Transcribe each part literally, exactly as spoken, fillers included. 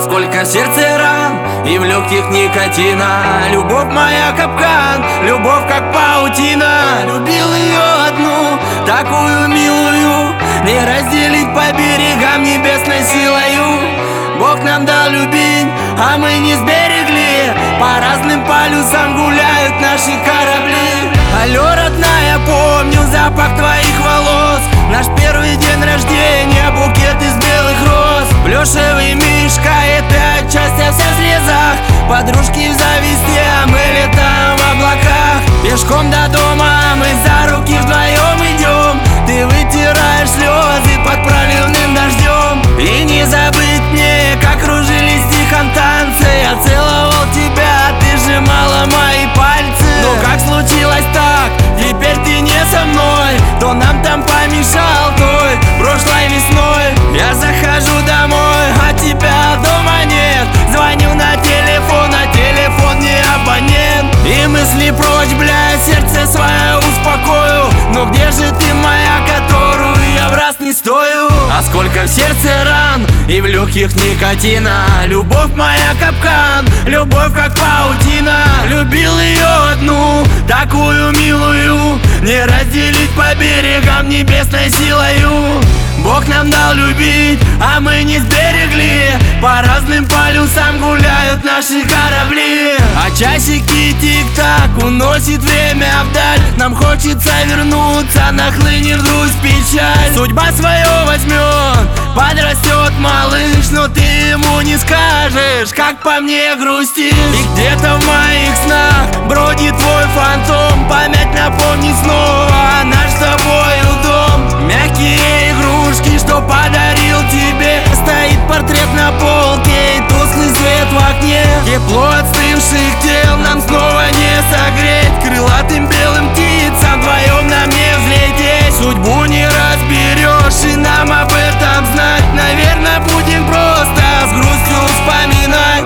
сколько в сердце ран и в легких никотина. Любовь моя капкан, любовь как паутина. Любил ее одну, такую милую, не разделить по берегам небесной силою. Бог нам дал любить, а мы не сберегли. По разным полюсам гуляют наши корабли. Алло, родная, помню запах твоих волос. Наш первый день рождения, букет из белых роз. Плюшевый мишка, это отчасти вся в слезах. Подружки в зависти, а мы летаем в облаках. Пешком до дома мы за руки вдвоем идем. Ты вытираешь слезы под проливным дождем. И не забыть мне, как кружились тихом танцы. Я целовал тебя, ты сжимала мои пальцы. Но как случилось так, теперь ты не со мной. Кто нам там помешал той прошлой весной? Я захожу домой, а тебя дома нет. Звоню на телефон, а телефон не абонент. И мысли прочь, бля, сердце свое успокою. Но где же ты моя, которую я в раз не стою? А сколько в сердце ран и в легких никотина. Любовь моя капкан, любовь как паутина. Любил ее одну, такую милую, не разделить по берегам небесной силою. Бог нам дал любить, а мы не сберегли. По разным полюсам гуляют наши корабли. А часики тик-так уносит время вдаль. Нам хочется вернуться, нахлынет грусть, печаль. Судьба свое возьмет, подрастет малыш. Но ты ему не скажешь, как по мне грустишь. И где-то в моих снах бродит твой фантом. Память напомни снова наш с тобою дом. Мягкие игрушки, что подарил тебе. Стоит портрет на полке и тусклый свет в окне. Тепло остывших тел нам снова не согреть. Крылатым белым птицам вдвоем нам не взлететь. Судьбу не разберешь, и нам об этом знать. Наверное, будем просто с грустью вспоминать.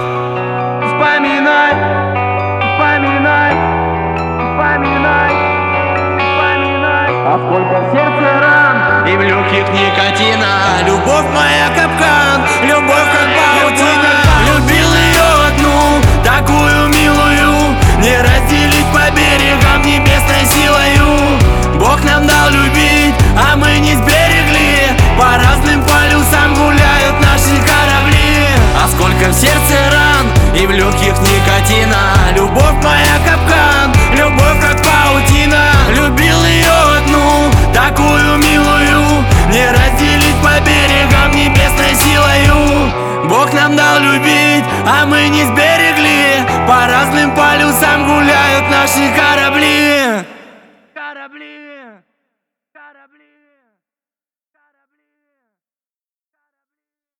Вспоминать, вспоминать, вспоминать, вспоминать. А сколько в сердце ран и в легких никотина. Любовь моя капкан, любовь как паутина. Любил ее одну, такую милую, не разделить по берегам небесной силою. Бог нам дал любить, а мы не сберегли. По разным полюсам гуляют наши корабли. А сколько в сердце ран и в легких никотина. Любовь моя капкан, любовь как паутина. Любил ее одну, такую милую, не разделить по берегам небесной силою. Бог нам дал любить, а мы не сберегли. По разным полюсам гуляют наши корабли. Корабли, корабли.